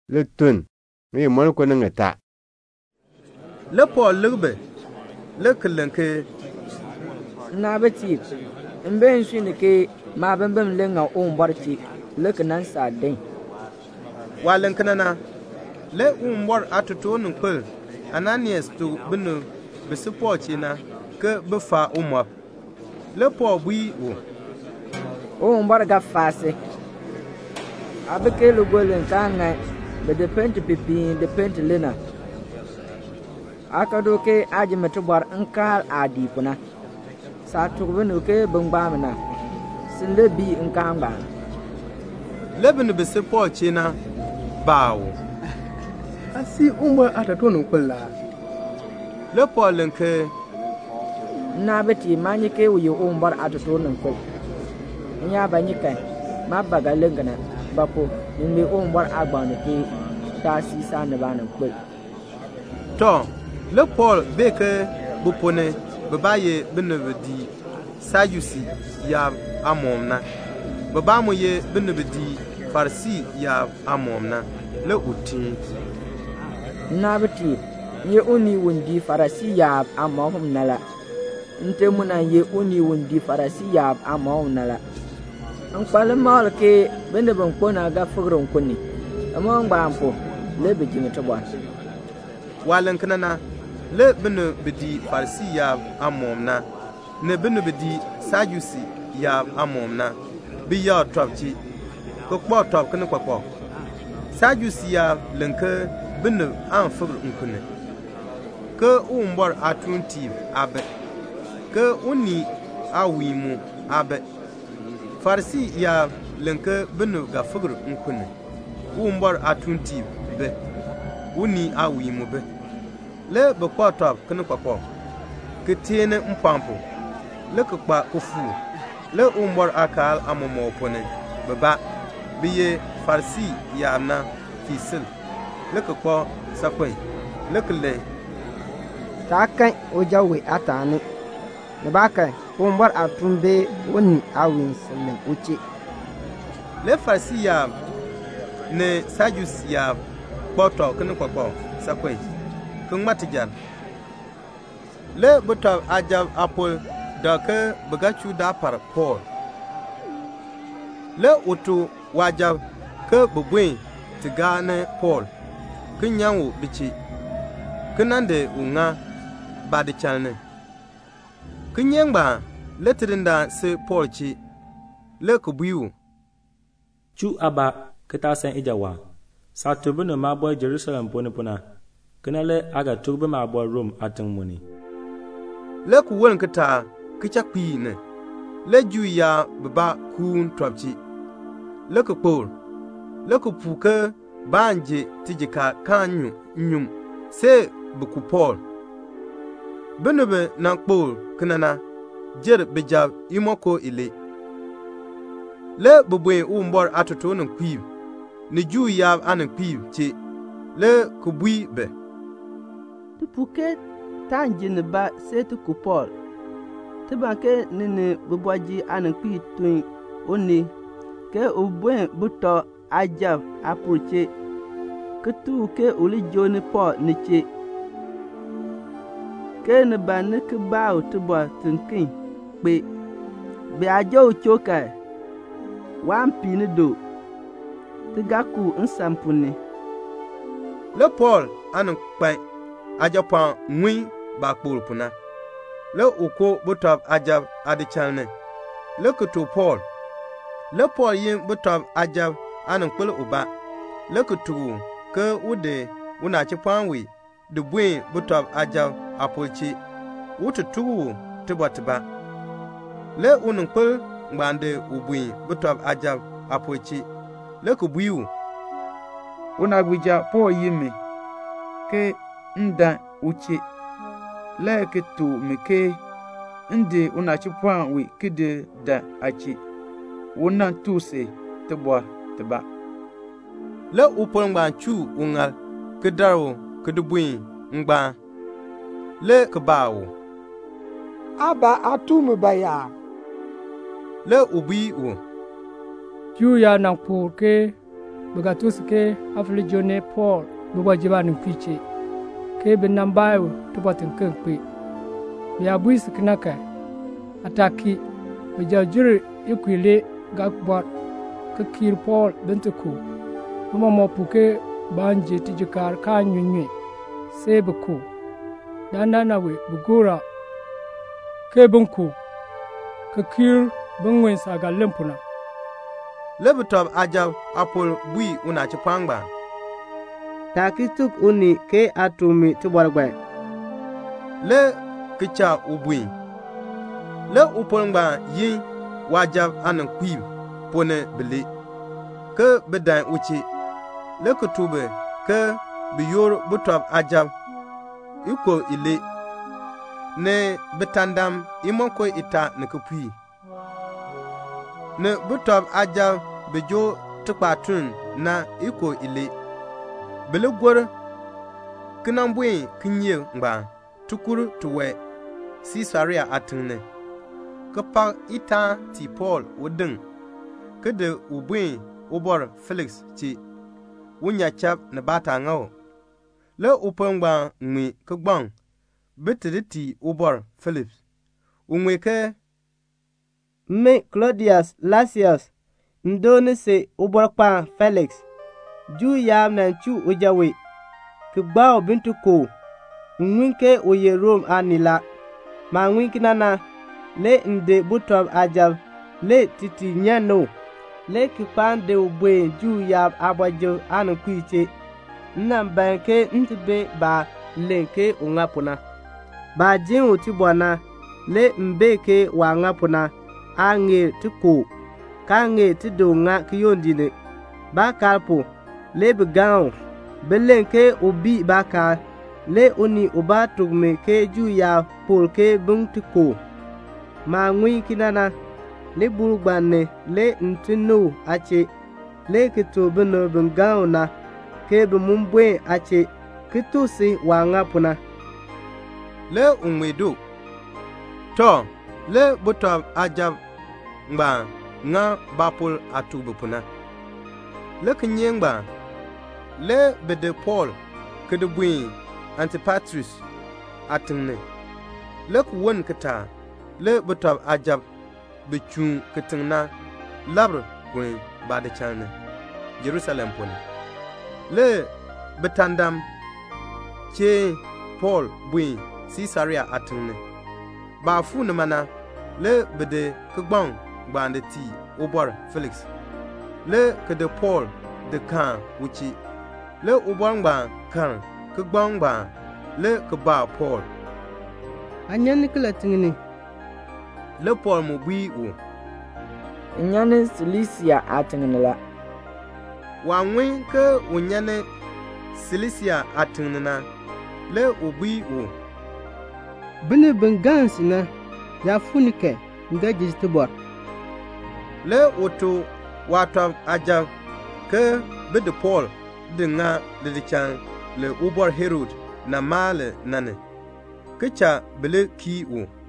le tun mi mon ko nga ta le Paul lugbe le kelenke na beti mben swini ke ma bambam le nga on barti le kanan sa den walen kanana le umbor atuto nun kul Ananias tu binu bisipo china ke befa umap le Paul bui on bar ga fase abeke lu golen kanga be de pente pipi de pente lena akado ke aji metu bar ankal adi puna sa tugbenu ke bungba mena sinde bi nkamba lebinu bisipo china bawo asi umar atato nun kulla le Paul nke na beti manyi ke wuyi umbar atato nun kul nya banyi kai ma baga lengana bapo ni umbar agbanu ke ta sisa ne banan kul to le Paul beke bupone babaye binubedi sayusi ya amomna babamu ye binubedi farsi ya amomna le utin na beti ye uni wundi farasi ya amom nala nte muna ye uni wundi farasi ya amom nala an kwale mal ke bende ban kona ga fugron kunni amma ngba le be jimi to bwa walan kanana le binu bidi farsi ya amomna ne binu bidi sajusi ya amomna bi ya topchi ko kpo top kan kpo sajusi ya lenke binu an fugr unkunne ke umbor atunti abe ke uni awimu abe farsi ya lenke binu ga fugr unkunne umbor atunti be uni awimu be le be kwatop kan kpo ke tiene mpampo le ke kpa kufu le umbor akal amomo pone baba biye farsi ya na fisil le ke kpo sakwen le ke le takan ojawe atani ne baka umbor atumbe woni awin selen uchi le farsi ya ne sajus ya kpoto kan kpo sakwen kun matijan le buta ajab apol da ke bagachu da par Paul le utu wajab ke bubwe tigane Paul kunyanwo bichi kunande unga badi chalne kunyengba le tidinda se Paul chi le kubiu chu aba kita san ijawa sa tubunu ma boy Jerusalem pona kenale aga tugbe ma boy Rome atin muni le ku won kita kicha kpine le ju ya baba kun tropchi le ku Paul le ku puke banje tijika kanyu nyum se buku Paul benube na Paul kenana jer bejab imoko ile le bubwe umbor atoto nun kwib ni ju ya anan kwib che le ku bui be tu puke tanjin ba se tu ku Paul tu banke nene bubwaji anan kwib tun oni ke ubwe buto ajab apurche ketu ke uli joni Paul ni che ke ne ba ne ke ba tu bo tinkin be ajo choka wan pini do tigaku nsampuni le Paul anan kpai ajapan ngwi ba kpurpuna le uko butab ajab adichalne le kutu Paul yin butab ajab anan kpul uba le kutu ke ude una chipanwi de bwe butab ajab apolchi ututu tibatiba le unun kpul ngbande ubwi butab ajab apolchi le kubiu una gwija Paul yimi ke nda uchi le ke tu mike ndi una chipwan wi kide da achi wona tuse tebwa teba le upon ngban chu ungal ke darwo ke dubwi ngba le ke bawo aba atumu baya le ubi wo ju ya nang pur ke begatus ke afli jone Paul bubwa jiban kwiche ke benambayo tubatin kenkpe ya buis knaka ataki bejajuri ikwile gakbot ke kir Paul bentuku mama puke banje tijikar ka nyunye sebeku dananawe bugura ke bunku ke kir bungwen saga lempuna lebtob ajab apol bui una chipangba takituk uni ke atumi tuborgwe le kicha ubui le upolngba yin wajab anan kwib pone bele ke bedan uchi le kutube ke biyor butob ajab iko ile ne betandam imonko ita ne kupui ne butob ajab bejo tukpatun na iko ile bele gor kinambwe kinye ngba tukuru tuwe Caesarea atunne kapa ita ti Paul wudin kede ubwe ubor Felix chi wunya chap ne bata ngaw le upongba ngwi kgbang betediti ubor Philip unwe ke me Claudius Lysias ndone se ubor pa Felix ju ya nan chu ujawe kgbao bintu ko nwinke oye Rome anila ma nwinkinana le nde butob ajab le titi nyano le kipande ubwe ju ya abajo anu kwiche nnambanke ntibe ba lenke ungapuna ba jinwu tibwana le mbeke wa ngapuna ange tiko kange tidonga kiyondine ba kalpo le bigao belenke obi baka le uni oba tugme ke ju ya polke bungtiko ma ngwi kinana le burugbanne le ntino ache le kitobeno bingao na ke bumumbwe ache kitusi wa ngapuna le unwedo to le butob ajab ngba nga bapul atubupuna le kinyengba le bede Paul kedebui Antipatris atinne le kuwon kata le butob ajab bichu kitingna labr kuin bade chane Jerusalem pone le betandam che Paul bui Caesarea atinne ba fu ne mana le bede kgbang gbande ti ubor Felix le kede Paul de kan wuchi le ubor ngba kan kgbang ba le kba Paul anyan kala tingini le Paul mo bui o nyane Cilicia atingnala wa ngwen ke unyane Cilicia atingnana le ubui o bine bengansina ya funike nga jistibor le oto wato ajab ke bede Paul de nga de chan le ubor Herod na male nane kecha bele ki o